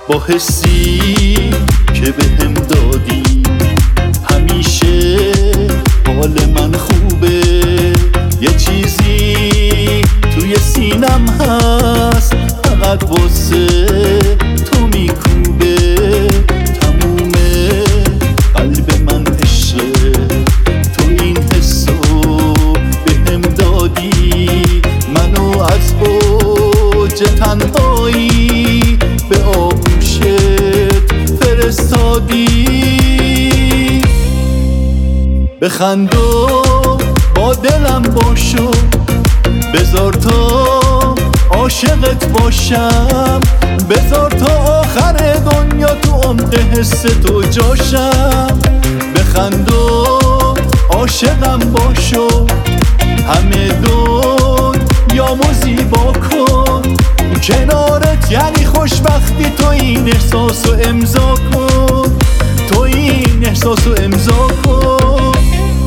با حسی که بهم دادی همیشه حال من خوبه. یه چیزی توی سینم هست فقط واسه تو میکوبه. تموم قلب من عشقه، تو این حسو بهم دادی. منو از اوج تنهایی به آغوشت فرستادی. بخند و با دلم باشو، بذار تا عاشقت باشم. بذار تا آخر دنیا تو عمق حس تو جاشم. بخند و عاشقم باشو، همه دنیامو زیبا کن. کنارت یعنی خوشبختی، تو این احساسو امضا کن. تو این احساسو امضا کن.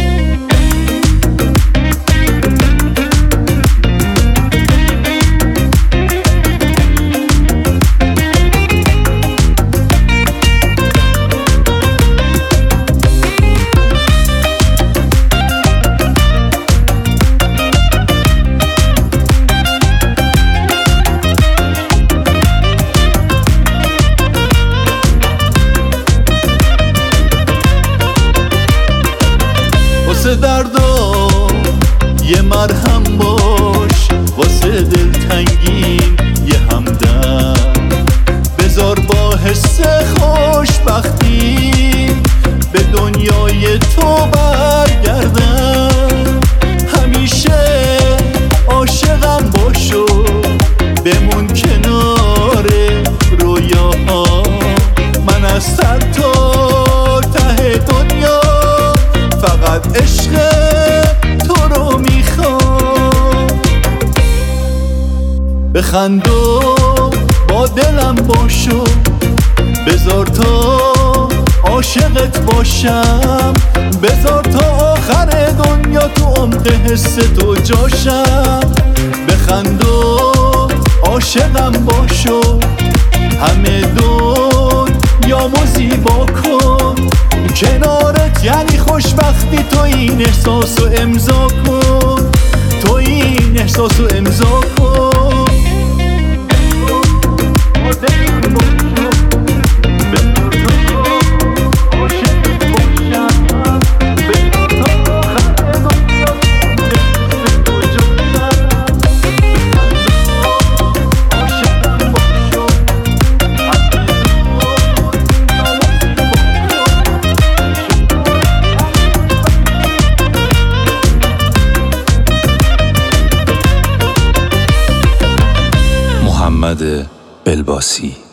واسه دردا یه مرهم باش، واسه دلتنگین یه همدم. بذار با حس خوشبختی به دنیای تو برگردم. همیشه عاشقم باشو، بمون کنار رویاها. من از سر تا ته دنیا فقط عشق تو رو میخوام. بخند و با دلم باشو، بذار تا عاشقت باشم. بذار تا آخر دنیا تو عمق حس تو جاشم. بخند و عاشقم باشو، همه دنیامو زیبا کن. کنارت یعنی خوشبختی، تو این احساسو امضا کن. تو این احساسو امضا کن. محمد بلباسی.